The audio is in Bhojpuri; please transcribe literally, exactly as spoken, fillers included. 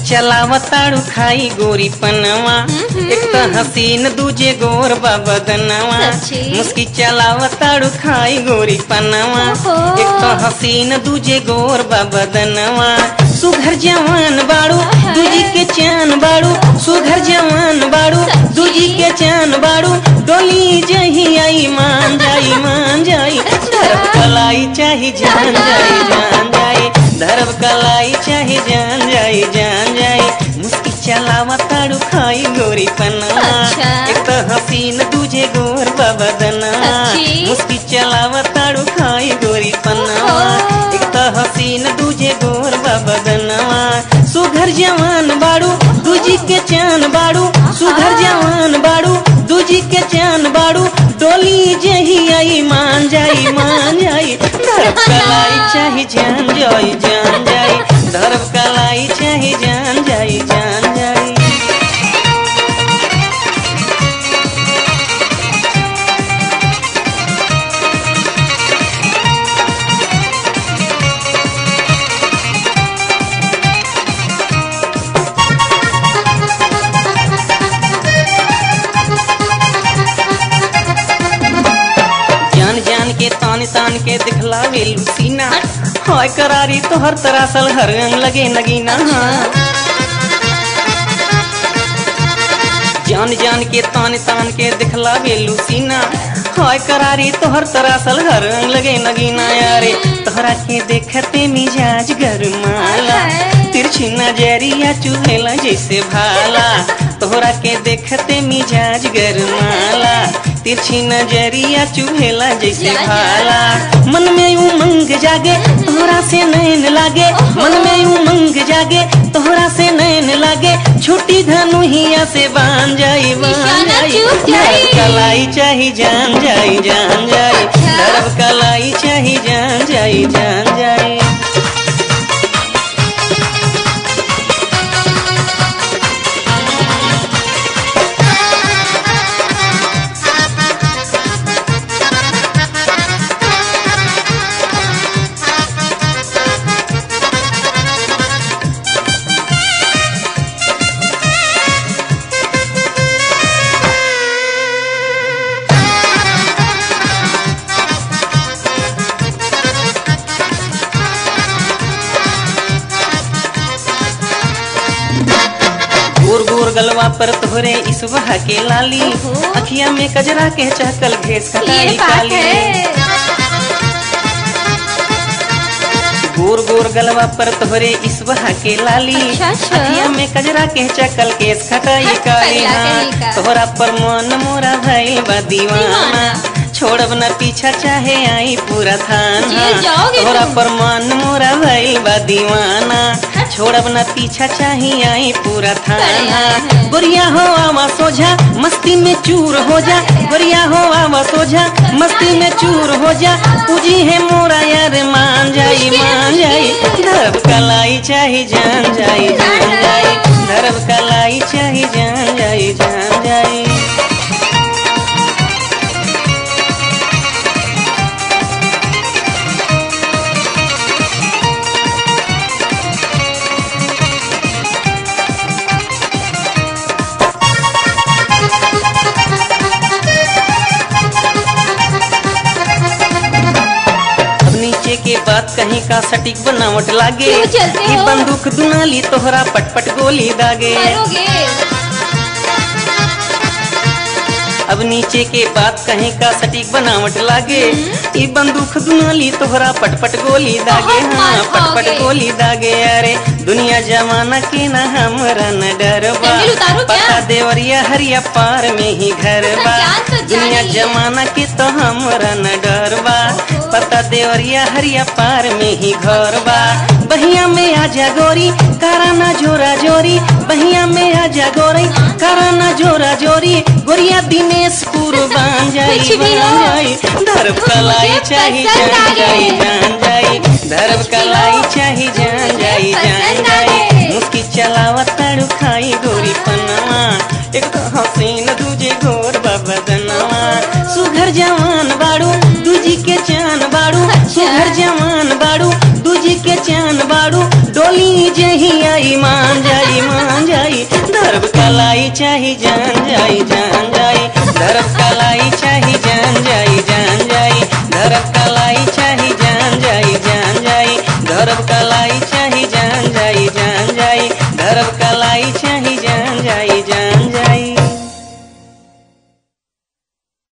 चलावताड़ू खाई गोरी पनवा, एक तो हसीन दूजे गोर बदनवा। मुस्की चलावताड़ू खाई गोरी पनवा, एक तो हसीन दूजे गोर बदनवा। सुघर जवान बाड़ू दूजी के चान बाड़ू, सुघर जवान बाड़ू दूजी के चान बाड़ू। डोली जही आई मान जाई मान जाई, धरब कलाई चाही जान जाई जान जाई, धरब कलाई चाही जान जाई जान जाई। मुस्की चलावताड़ू खाई गोरी पनवा, एक तो हसीन दूजे गोर बदनवा। मुस्की चलावताड़ू खाई गोरी पनवा, एक तो हसीन दूजे गोर बदनवा। सुघर जवान बाड़ू दूजी के चान बाड़ू, सुघर जवान बाड़ू दूजी के चान बाड़ू। डोली जही आई मान जाई मान जाई, धरब कलाई चाही जान जाई जान जाई, धरब कलाई चाही जान जाई जान जाई। तान तान के दिखलावे लुसीना, हाय करारी तो हर तरह सल हर रंग लगे नगीना। जान जान के तान तान के दिखलावे लुसीना, हाय करारी तो हर तरह सल हर रंग लगे नगीना। यारे तोहरा के देखते मिजाज गरमाला, तिरछी नजरिया चुहेला जैसे भाला। तोहरा के देखते मिजाज गरमाला, तिरछी नजरिया चुहेला जैसे भाला। मन में उमंग जागे तोहरा से नैन लागे, मन में उमंग जागे तोहरा से नैन लागे। छोटी धनुहिया से बांध जाई बांध जाई, धरब कलाई चाही जान जाई जान जाई, धरब कलाई चाही जान जाई जान जाई। गोर गोर गलवा पर तोहरे इसवह के लाली, अखिया में कजरा के चहकल घेस खटाई काली। गोर गोर गलवा पर तोहरे इसवह के लाली, अखिया में कजरा के चहकल केस खटाई काली। तोहरा पर मन मोरा भइल बा दीवाना, छोड़ब न पीछा चाहे आई पूरा थाना। तोहरा पर मन मोरा भइल बा दीवाना, छोड़ब न पीछा चाहे आई पूरा थाना। गोरिया हो आवा सोझा मस्ती में चूर हो जा, गोरिया हो आवा सोझा मस्ती में चूर हो जा। पूजी है मोरा यार मान जाई मान जाई, धरब कलाई चाही जान जाई जान जाई, धरब कलाई चाही जान जाई जान जाई। के बात कहीं का सटीक बनावट लागे, ये बंदूक दुनाली तोहरा पटपट गोली दागे। अब नीचे के बात कहीं का सटीक बनावट लागे, ये बंदूक दुनाली तोहरा पटपट गोली दागे। हाँ पटपट गोली दागे। अरे दुनिया जमाना के ना हमरा न डरबा, पता देवरिया हरिया पार में ही घर बा। दुनिया जमाना के तो हमरा न डरबा, पता देवरिया हरिया पार में ही घर बा। बहिया में आजा गोरी कराना जोरा जोरी, बहिया में आजा गोरी कराना जोरा जोरी। गोरिया दिनेश कुर्बान जाई बान जाई, धरब कलाई चाही जान जाई जान जाई, धरब कलाई चाही जान जाई जान जाई। मुस्की चलावताड़ू खाई गोरी पनवा, एक तो हसीन दूजे गोर बदनवा। सुघर जवान बाड़ू दूजी के चान बाड़ू, सुघर जवान बाड़ू दूजी के चान बाड़ू। डोली जही आई मान जाई जाई मान जाई धरब कलाई चाही जान जाई जान